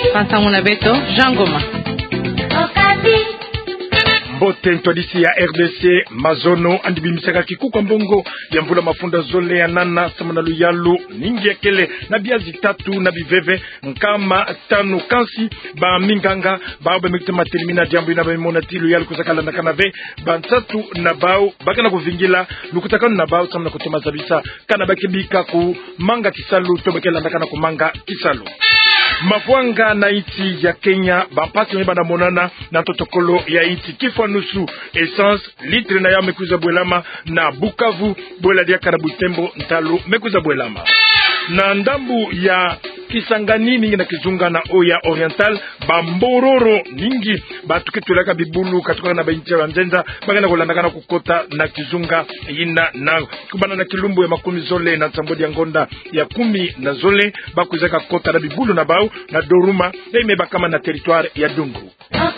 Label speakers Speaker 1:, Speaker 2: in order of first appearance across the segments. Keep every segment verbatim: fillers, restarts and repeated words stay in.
Speaker 1: Pansanguna Beto, Jean Goma.
Speaker 2: Mbote ntwadisi ya R D C mazono andibimisaka kikuka mbongo ya mvula mafunda zole ya nana samana luyalu ningi ya kele na biazi tatu na biveve nkama tanu kansi ba minganga ba ba mikitema telimina jambu ina ba mona tilu yalu kusakala na kanave ba tatu na bao bakana kuvingila lukutakana na bao samana kutema zabisa kana bakibika ku manga kisalu tobekela ndakana ku manga kisalu. Mavwanga na iti ya Kenya bampati mbana monana na totokolo ya iti kifwa nusu essence litre na ya mekuza bwelama na Bukavu bwela dia karabutembo ntalo mekuza bwelama na ndambu ya Kisangani ningi na Kizunga na Oya Oriental bambororo ningi batukitulaka bibulu katuka na bainchi ya nzenza bagana kulandaka na kukota na Kizunga ina na kubana na Kilumbu ya makumi zole na Tambodi ya Ngonda ya kumi na zole bakuzeka kota na bibulu na bau na Doruma ya imebakama na territoire ya Dungu.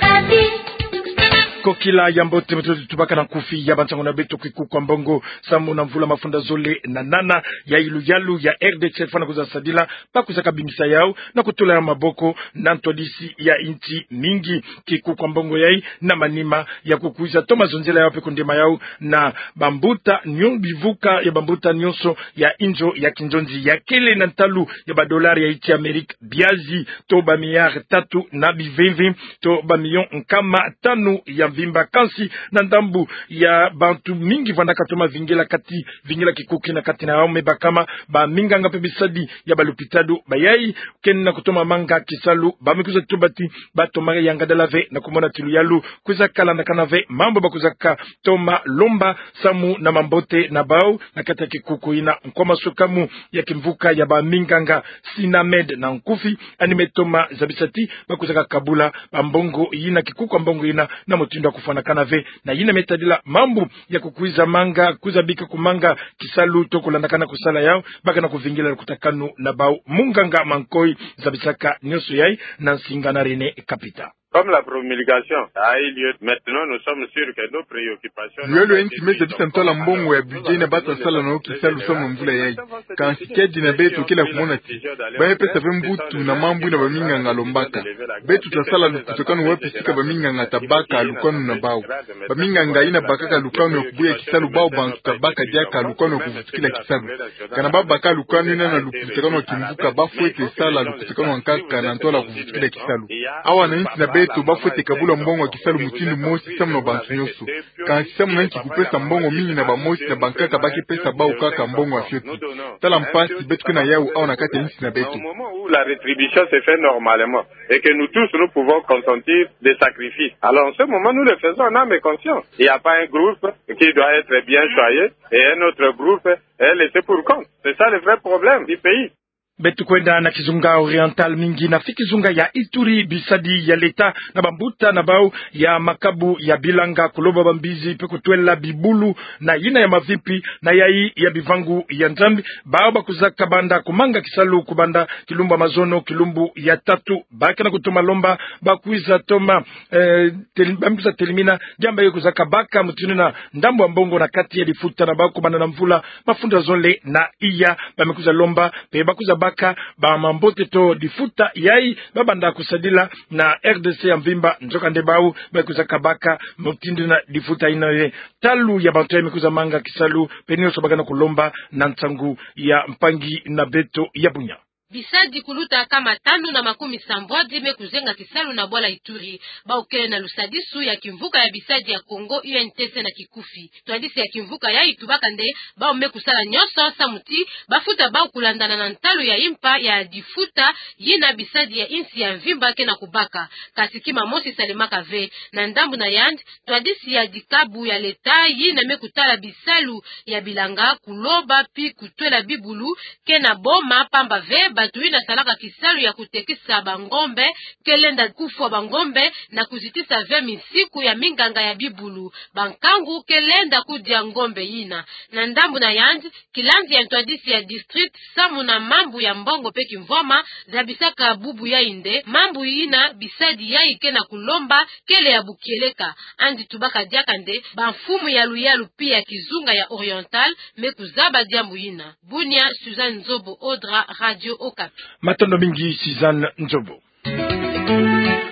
Speaker 2: Kokila ya mbote mtoto tubaka na kufi ya bantango na beto kiku kwa mbongo samu na mvula mafunda zole na nana ya ilu yalu ya R D C fana kuza sadila pa kuzaka bimisa yao na kutula ya maboko na ntodisi ya inti mingi kiku kwa mbongo yai na manima ya kukuiza toma zonzela yao pekundema yao na bambuta nyon bivuka ya bambuta nyonso ya injo ya kinjonzi ya kele na ntalu ya badolari ya iti Amerika biazi to ba miyar tatu na bivevi to ba miyon nkama tanu ya vimba kansi na ndambu ya bantu mingi vandaka toma vingela kati vingela kikuki na kati na yao mebakama ba minganga pebisadi ya balupitado bayai ken na kutoma manga kisalu ba mikuza tubati ba tomare yanga dalave na kumona tilu yalu kuza kala na kanave mambo bakuzaka toma lomba samu na mambote na bao na kata kikuku ina nkoma sukamu ya kimvuka ya ba minganga Sinamed na nkufi animetoma zabisati bakuzaka kabula bambongo ina kikuku mbongo ina na mutindo kufana kanave na yina metadila mambu ya kukuiza manga kuzabika kumanga kisalu toko landakana kusala yao baka na kuvingila kutakanu na bau munganga mankoi zabisaka nyoso yai na nsinga na Rene Kapita.
Speaker 3: Comme la promulgation a eu lieu, maintenant nous sommes sûrs que nos préoccupations...
Speaker 4: Yolo enti meza bisa mtola mbongo ya budget na bata sala na oki salu somo mvula yai. Kansikeji na beto kila kumona ti. Bae pesa vembutu na mambu na baminga ngalombaka. Betu tasala lukutokanu wapi sika baminga ngatabaka alukonu na bao. Baminga ngaina bakaka alukonu ya kubuya kisalu bao bantu tabaka diaka alukonu ya kuvutukila kisalu. Kana baba baka alukonu ina na lukutokanu wa kimvuka bafuete sala lukutokanu wankaka na ntola kuvutukila kisalu. Awa na inti na beto bafuete kabula mbongo kisalu mutindu mosi samu na bantu nyoso. Kansi samu na inchi kupesa mbongo mingi na bamosi na bankaka baki pesa bao kaka mbongo wa fiotu. Tala mpasi betu kena yao awa na kate inchi na beto.
Speaker 3: Au moment où la rétribution se fait normalement et que nous tous nous pouvons consentir des sacrifices, alors en ce moment nous le faisons en âme et conscience. Il n'y a pas un groupe qui doit être bien choyé et un autre groupe est laissé pour compte. C'est ça le vrai problème du pays.
Speaker 2: Betu kwenda na Kizunga Oriental mingi na fikizunga ya Ituri bisadi ya leta na bambuta na bao ya makabu ya bilanga kuloba bambizi pe kutwela bibulu na yina ya mavipi na yai ya bivangu ya nzambi bao bakuzaka banda kumanga kisalu kubanda kilumba mazono kilumbu ya tatu baka na kutuma lomba bakuiza toma eh, tel, bambiza telimina jamba yu kuzaka baka mutinu na ndambu wa mbongo na kati ya difuta na bao kubanda na mvula mafunda zole na iya bamekuza lomba pe bakuza baka ba mambote to difuta yai babanda kusadila na R D C ya mvimba njoka ndebau bakuza kabaka mutindi na difuta inawe talu ya bantu ya mikuza manga kisalu penio sobagana kulomba na ntangu ya mpangi na beto ya bunya.
Speaker 5: Bisadi kuluta kama tanu na makumi sambwa dime kuzenga kisalu na bwala Ituri. Baukele na lusadisu ya kimvuka ya bisadi ya Kongo U N T C na kikufi. Tuadisi ya kimvuka ya itubaka nde bao mekusala nyoso samuti bafuta bao kulandana na ntalu ya impa ya difuta yina bisadi ya insi ya mvimba ke na kubaka. Kasikima mosi salimaka ve na ndambu na yand tuadisi ya dikabu ya leta yina mekutala bisalu ya bilanga kuloba pi kutwela bibulu ke na boma pamba ve batu ina salaka kisalu ya kutekisa bangombe kelenda kufwa bangombe na kuzitisa ve misiku ya minganga ya bibulu bankangu kelenda kudia ngombe ina na ndambu na yandi kilanzi ya ntwadisi ya district samu na mambu ya mbongo peki mvoma za bisaka bubu ya inde mambu ina bisadi ya ike na kulomba kele ya bukieleka andi tubaka diakande banfumu ya luyalu pia kizunga ya oriental mekuzaba diambu ina Bunia Suzanne Nzobo Odra Radio Okapi.
Speaker 2: Matondo mingi Suzanne Nzobo.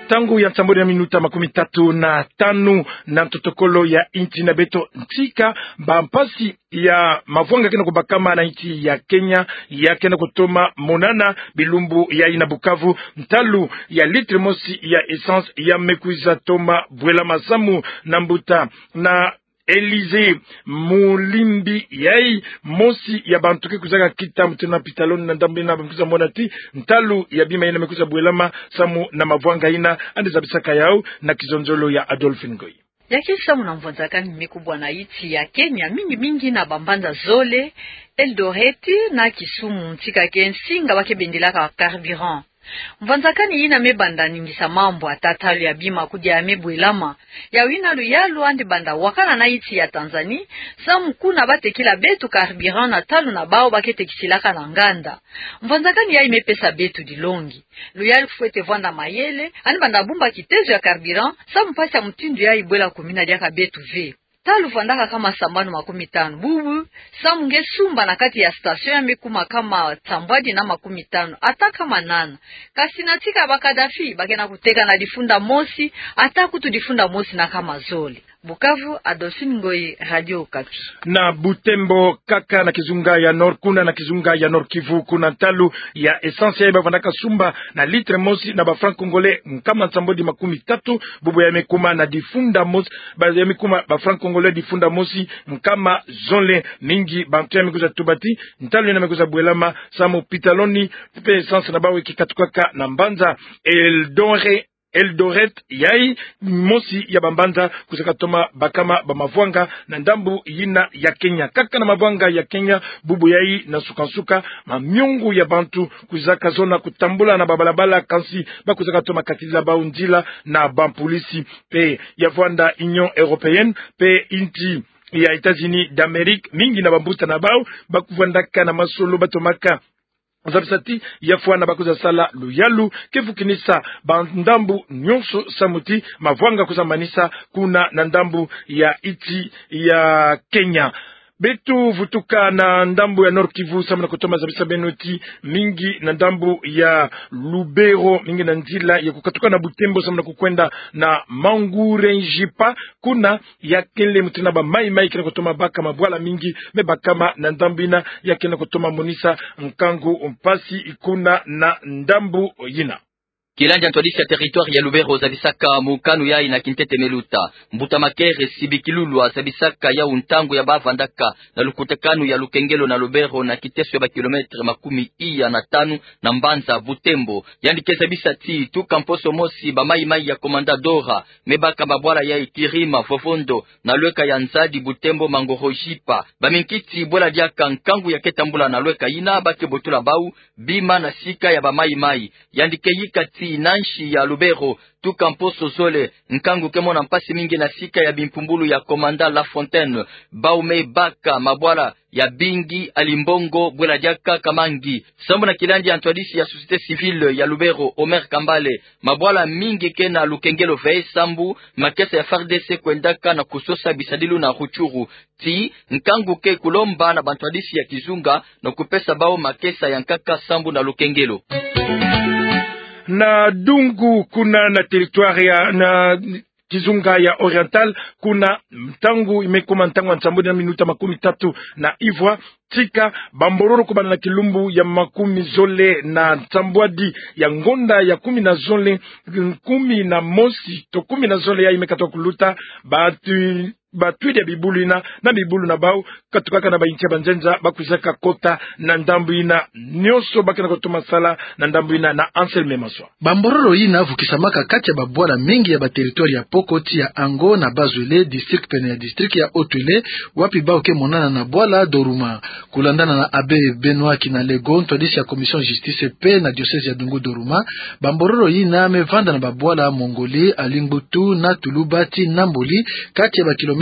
Speaker 2: tangu ya Nsamboni ya minuta makumi tatu na tano na protokolo ya inchi na beto ntika bampasi ya mavwanga kena kubakama na inchi ya Kenya ya kena kutoma monana bilumbu ya ina Bukavu mtalu ya litre mosi ya essence ya mekuiza toma bwela masamu na mbuta na Elize Mulimbi yai mosi ya bantuke kuzaka kita mtuna pitaloni na ndambi na mkuza monati mtalu ya bima ina mekuza bwelama samu na mavwanga ina ande zabisaka yao na kizonzolo ya Adolphe Ngoy.
Speaker 6: Yakisa munamvonzakani mikubwa na iti ya Kenya mingi mingi na bambanda zole Eldoreti na Kisumu ntika kensinga wakebendilaka carburant. Mvanzakani ina mebanda ningisa mambo atatalu ya bima kudia ya mebwelama ya wina luyalu andi banda wakana na iti ya Tanzania samu kuna bate kila betu carburant na talu na bao bakete kisilaka na nganda. Mvanzakani ya imepesa betu dilongi luyalu kufuete vwanda mayele andi banda bumba kitezo ya carburant samu pasi ya mtindu ya ibwela kumina diaka betu ve talu vandaka kama sambano makumi tano bubu samu nge sumba na kati ya stasyon ya mekuma kama tambwadi na makumi tano ata kama nana kasi natika bakadafi bakena kuteka na difunda mosi ata kutu difunda mosi na kama zoli. Bukavu, Adolphe Ngoy, Radio Okapi.
Speaker 2: Na Butembo kaka na kizunga ya Nord kuna na kizunga ya Nord Kivu kuna talu ya essence ya bavandaka sumba na litre mosi na ba franc congolais kama Nsambodi makumi tatu bubu ya mekuma na difunda mosi ba ya mekuma ba franc congolais difunda mosi kama zonle mingi bantu ya mekuza tubati ntalu ya mekuza bwelama samu pitaloni pe essence na bawe kikatukaka na mbanza Eldore Eldoret yai mosi ya bambanza kusaka toma bakama bamavwanga na ndambu yina ya Kenya kaka na mavwanga ya Kenya bubu yai na sukansuka mamyungu ya bantu kuzaka zona kutambula na babalabala kansi bakuzaka toma katiza baundila na bampolisi pe ya vwanda Union Européenne pe inti ya États-Unis d'Amérique mingi na bambuta na bao bakuvandaka na masolo batomaka Zabisati yafuana bakuza sala luyalu kefukinisa bandambu nyonso samuti mavwanga kuzamanisa kuna na ndambu ya iti ya Kenya. Betu vutuka na ndambu ya Nord Kivu samuna kutoma zabisa benoti mingi na ndambu ya Lubero mingi na njila ya kukatuka na Butembo samuna kukwenda na Mangure Njipa kuna ya kele mutina ba mai mai kina kutoma baka mabwala mingi mebakama na ndambu ina ya kina kutoma monisa mkangu mpasi ikuna na ndambu yina.
Speaker 7: Kilanja ntwadisi ya territoire ya Lubero zabisaka mukanu ya ina kintete meluta. Mbuta makere sibikilulwa zabisaka ya untangu ya bavandaka na lukutekanu ya Lukengelo na Lubero na kiteso ya ba kilometre makumi iya na tanu na Mbanza Butembo. Yandike zabisati tu kamposo mosi ba mai mai ya komanda Dora mebaka mabwala ya Ikirima Fofondo na lweka ya Nzadi Butembo Mangorojipa. Baminkiti bola diaka nkangu ya ketambula na lweka ina bake botula bau bima na sika ya ba mai mai. Yandike yikati nanshi ya Lubero tu kamposo zole nkangu kemona mpasi mingi na sika ya bimpumbulu ya komanda La Fontaine baume baka mabwala ya bingi alimbongo bwela diaka kamangi sambo na kilandi antwadisi ya société civile ya Lubero Omer Kambale mabwala mingi kena Lukengelo vei sambu makesa ya F A R D C kwendaka na kusosa bisadilu na Ruchuru ti nkangu ke kulomba na bantwadisi ya Kizunga na kupesa bao makesa ya nkaka sambu na Lukengelo.
Speaker 2: Na Dungu kuna na territoire ya na Kizunga ya Oriental kuna mtangu imekoma mtangu Nsambodi na minuta makumi tatu na Ivwa tika bambororo kubana na kilumbu ya makumi zole na Nsambwadi ya ngonda ya kumi na zole kumi na mosi to kumi na zole ya imekatwa kuluta batu batuide bibulu ina na bibulu na bao katukaka na baintia banzenza bakuzaka kota na ndambu ina nyoso bakina kutuma sala na ndambu ina na Anselme Maswa.
Speaker 8: Bambororo ina vukisamaka kati ya babwala mengi ya bateritori ya Pokoti ya Ango na Bazwele district pene ya district ya Otwele wapi bao ke monana na bwala Doruma kulandana na Abe Benoit Kinalego ntodisi ya Commission Justice P na diocese ya Dungu Doruma. Bambororo ina mevanda na babwala Mongoli Alingbutu na Tulubati na Mboli kati ya ba kilomita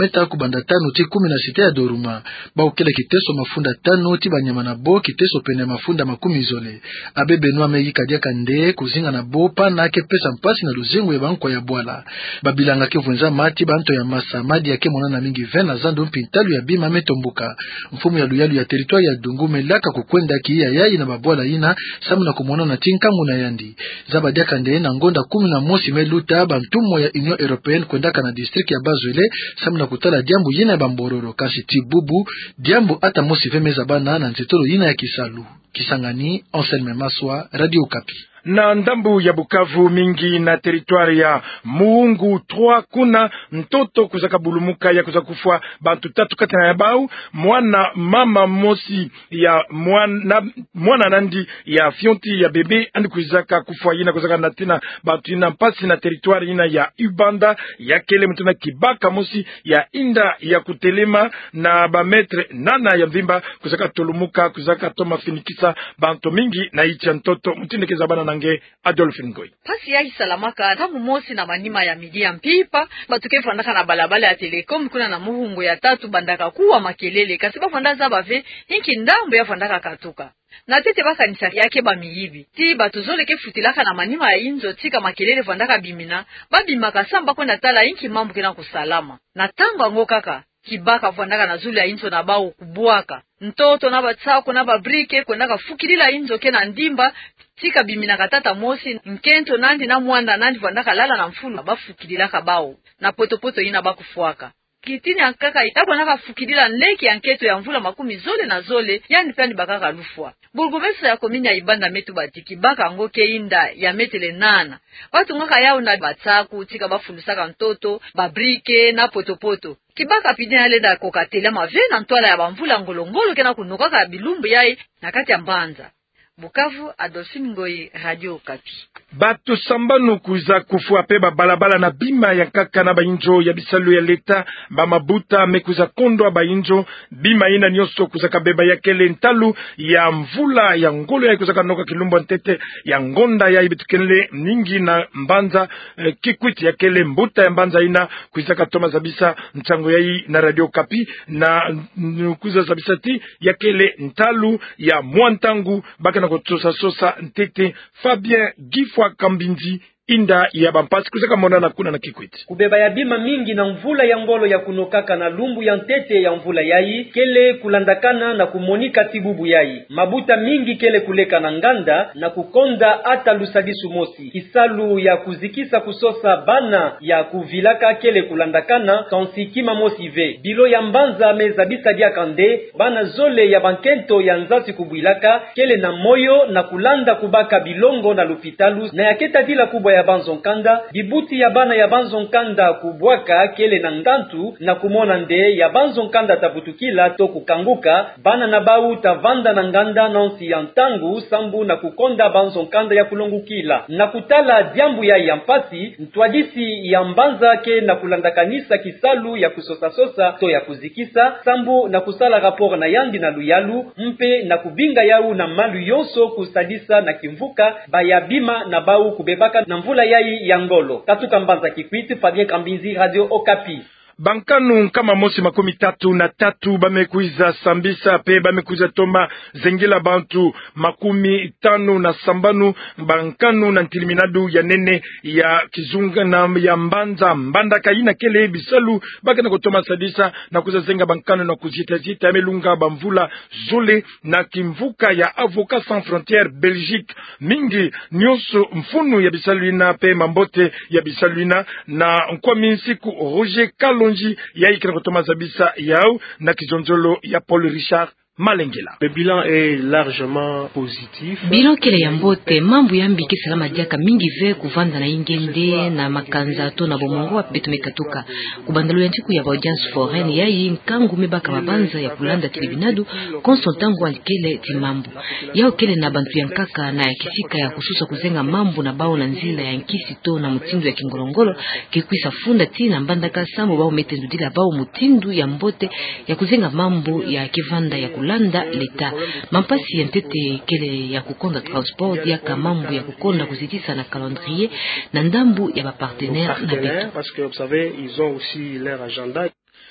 Speaker 8: kilomita kubanda tano ti kumi na sita ya Doruma. Baokele kiteso mafunda tano ti banyama na bo kiteso pene mafunda makumi zole. Abe Benoit Meyi Kadia Kande kuzinga na bo pana ke pesa mpasi na luzengo ya banko ya bwala. Babilanga ke vunza mati banto ya masa madi yake monana mingi vingt na zando mpintalu ya bima metomboka. Mfumu ya luyalu ya territoire ya Dungu melaka kukwenda ki ya yai na babwala ina samu na kumonana tinkangu na yandi. Zabadia Kande na ngonda kumi na mosi meluta bantumo ya Union Européenne kwendaka na district ya Bazwele samu na kutala diambu yina ya bambororo kasi tibubu diambu ata mosi vemeza bana na nzetolo yina ya Kisalu. Kisangani, Anselme Maswa, Radio Okapi.
Speaker 2: Na ndambu ya Bukavu mingi na teritwari ya Muungu trois kuna mtoto kuzaka bulumuka ya kuzaka kufua bantu tatu kati na yabau mwana mama mosi ya mwana mwana nandi ya fionti ya bebe andi kuzaka kufua yina kuzaka natina bantu ina mpasi na teritwari ina ya Ubanda ya kele mtuna Kibaka mosi ya inda ya kutelema na bametre nana ya mvimba kuzaka tolumuka kuzaka toma finikisa bantu mingi na ichi mtoto mtindekeza bana na Adolphe Ngoi.
Speaker 6: Pasi ya isalamaka tamu mosi na manima ya midi ya mpipa batuke fandaka na balabala ya Telecom kuna na muhungu ya tatu bandaka kuwa makelele kasi bafandaza bave hinki ndambo ya fandaka katuka na tete bakanisa yake bamiyibi ti batuzole ke futilaka na manima ya inzo tika makelele fandaka bimina babimaka samba kwenda tala hinki mambo kena kusalama na tango ngo kaka Kibaka fandaka na zuli ya inzo na bao kubuaka ntoto na batsako na babrike kwenda fukilila inzo kena ndimba tika bimina katata mosi nkento nandi na mwanda nandi vandaka lala na mfulu bafukilila kabao na potopoto ina bakufuaka kitini ankaka itabwa naka fukilila nleki ya nketo ya mvula makumi zole na zole yani plani bakaka lufua burgomestre ya komini ya Ibanda metu batiki baka ngoke inda ya metele nana watu ngaka yao na batsaku tika bafulusaka ntoto babrike na potopoto Kibaka pidina ale da kokatela mavena ntwala ya bamvula ngolongolo kena kunokaka bilumbu yae na kati ya Mbanza. Bukavu, Adolphe Ngoi, Radio Okapi.
Speaker 2: Batu sambanu kuza kufua peba balabala na bima ya kaka na bainjo ya bisalu ya leta ba mabuta mekuza kondo ba injo bima ina nyoso kuza kabeba ya kele ntalu ya mvula ya ngolo ya kuza kanoka kilumbu ntete ya ngonda ya ibitukenle ningi na Mbanza eh, kikwiti ya kele mbuta ya Mbanza ina kuza katoma zabisa mchango ya na Radio Okapi na kuza zabisa ti ya kele ntalu ya mwantangu baka na kutosa sosa ntete Fabien Gifwa Kambinzi inda ya bampasi kusaka mona na kuna na Kikwiti
Speaker 9: kubeba ya bima mingi na mvula ya ngolo ya kunokaka na lumbu ya ntete ya mvula yai kele kulandakana na kumonika tibubu yai mabuta mingi kele kuleka na nganda na kukonda ata lusadisu mosi kisalu ya kuzikisa kusosa bana ya kuvilaka kele kulandakana kansikima mosi ve bilo ya Mbanza mezabisa dia kande bana zole ya bankento ya nzasi kubuilaka kele na moyo na kulanda kubaka bilongo na lupitalu na yaketa dila kubwa ya Banzonkanda bibuti ya bana ya Banzonkanda kubwaka kele na ndantu na kumona nde ya Banzonkanda tabutukila to kukanguka bana na bau tavanda na nganda nonsi ya ntangu sambu na kukonda Banzonkanda ya kulongukila na kutala diambu ya yampasi ntwadisi ya Mbanza ke na kulanda kanisa kisalu ya kusosa sosa to ya kuzikisa sambu na kusala rapor na yandi na luyalu mpe na kubinga yau na malu yonso kusadisa na kimvuka baya bima na bau kubebaka na mvula yai ya ngolo. Katuka Mbanza Kikwiti, Fabien Kambinzi, Radio Okapi.
Speaker 2: Bankanu kama mosi makumi tatu na tatu bamekuiza sambisa pe bamekuiza toma zengila bantu makumi tano na sambanu bankanu na ntiliminadu ya nene ya kizunga na ya Mbanza mbanda kaina kele bisalu baka na kutoma sadisa na kuza zenga bankanu na kuzita zita melunga bamvula zole na kimvuka ya Avocat Sans Frontières Belgique mingi nyoso mfunu ya bisaluina pe mambote ya bisaluina na nkwami siku Roger Kalo ya ikina kutoma zabisa yao na kizonzolo ya Paul Richard Malengela.
Speaker 10: Le bilan est largement positif.
Speaker 5: Bilan kele ya mbote mambu yambi kisalama diaka mingi ve kuvanda na ingende na makanza to na bomongo beto mekatuka kubandalo ya ntiku ya audience foraine ya inkangu mebaka mabanza ya kulanda tribunadu consultangu alikele ti mambu yao kele na bantu ya nkaka na ya kisika ya kususa kuzenga mambu na bao na nzila ya nkisi to na mutindu ya kingolongolo kikwisa funda ti na mbandaka sambo bao metendu dila bao mutindu ya mbote ya kuzenga mambu ya kivanda ya kulanda landa leta mampasi yentete kele ya kukonda transport ya kamambu ya kukonda kuzitisa na calendrier na ndambu ya ba partenaire na beto
Speaker 10: parce que vous savez ils ont aussi leur agenda.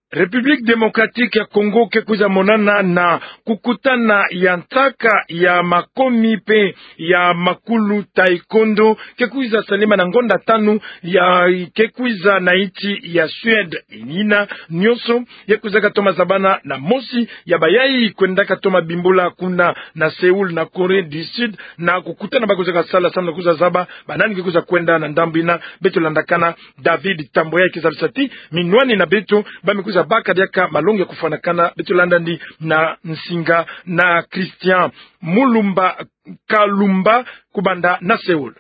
Speaker 2: Republique Democratique ya Kongo kekuza monana na kukutana ya ntaka ya makomi pe ya makulu taekwondo kekuza salima na ngonda tanu ya kekuza na iti ya Suède inina nyoso yekuza katoma zabana na mosi ya bayai kwenda katoma bimbula kuna na Seoul na Corée du Sud na kukutana bakuza kasala sana kuza zaba banani kekuza kwenda na ndambina beto landakana David Tamboya kizalisati minwani na beto bamekuza baka diaka malonge kufanakana beto landandi na Nsinga na Christian Mulumba Kalumba kubanda na Seoul.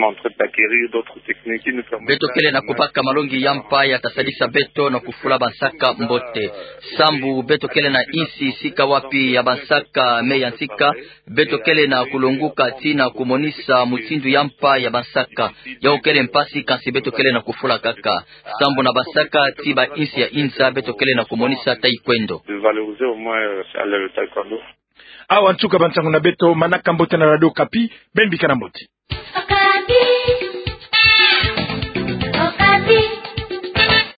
Speaker 7: Beto kele na kupaka malongi yampa ya tasadisa beto na kufula bansaka mbote. Sambu beto kele na isi sika wapi ya bansaka me yantika. Beto kele na kulonguka tina kumonisa mutindu yampa ya bansaka. Yao kele mpasi kansi beto kele na kufula kaka. Sambu na bansaka tiba insi ya inza beto kele na kumonisa taekwondo.
Speaker 2: Awa ntuka bantangu na beto manaka mbote na radio kapi benbika na mbote.